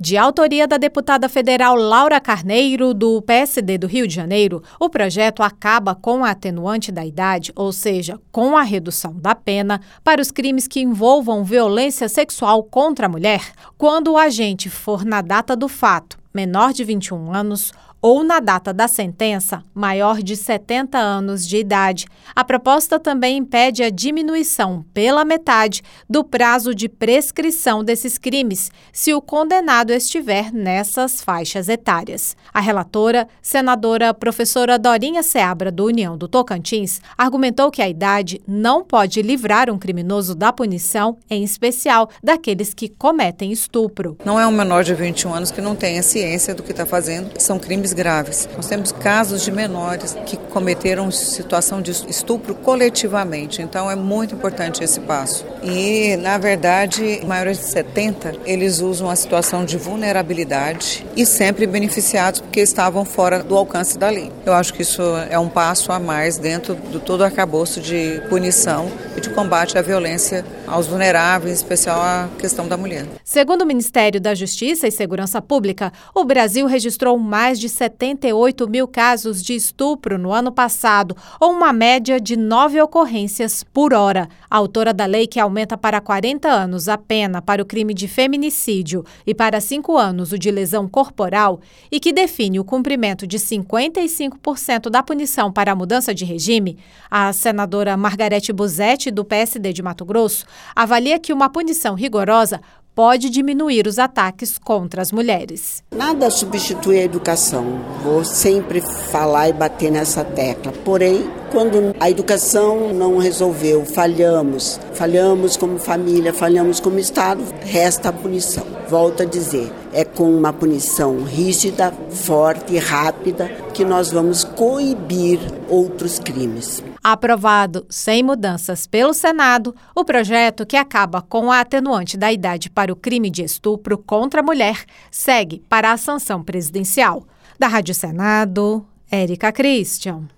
De autoria da deputada federal Laura Carneiro, do PSD do Rio de Janeiro, o projeto acaba com a atenuante da idade, ou seja, com a redução da pena, para os crimes que envolvam violência sexual contra a mulher, quando o agente for, na data do fato, menor de 21 anos ou na data da sentença, maior de 70 anos de idade. A proposta também impede a diminuição pela metade do prazo de prescrição desses crimes, se o condenado estiver nessas faixas etárias. A relatora, senadora professora Dorinha Seabra, do União do Tocantins, argumentou que a idade não pode livrar um criminoso da punição, em especial daqueles que cometem estupro. Não é um menor de 21 anos que não tenha ciência do que está fazendo, são crimes graves. Nós temos casos de menores que cometeram situação de estupro coletivamente, então é muito importante esse passo. E, na verdade, maiores de 70, eles usam a situação de vulnerabilidade e sempre beneficiados porque estavam fora do alcance da lei. Eu acho que isso é um passo a mais dentro do todo o arcabouço de punição e de combate à violência aos vulneráveis, em especial a questão da mulher. Segundo o Ministério da Justiça e Segurança Pública, o Brasil registrou mais de 78 mil casos de estupro no ano passado, ou uma média de 9 ocorrências por hora. A autora da lei, que aumenta para 40 anos a pena para o crime de feminicídio e para 5 anos o de lesão corporal, e que define o cumprimento de 55% da punição para a mudança de regime, a senadora Margarete Busetti, do PSD de Mato Grosso, avalia que uma punição rigorosa pode diminuir os ataques contra as mulheres. Nada substitui a educação. Vou sempre falar e bater nessa tecla. Porém, quando a educação não resolveu, falhamos como família, falhamos como Estado, resta a punição. Volto a dizer, é com uma punição rígida, forte e rápida que nós vamos coibir outros crimes. Aprovado sem mudanças pelo Senado, o projeto que acaba com a atenuante da idade para o crime de estupro contra a mulher segue para a sanção presidencial. Da Rádio Senado, Érica Christian.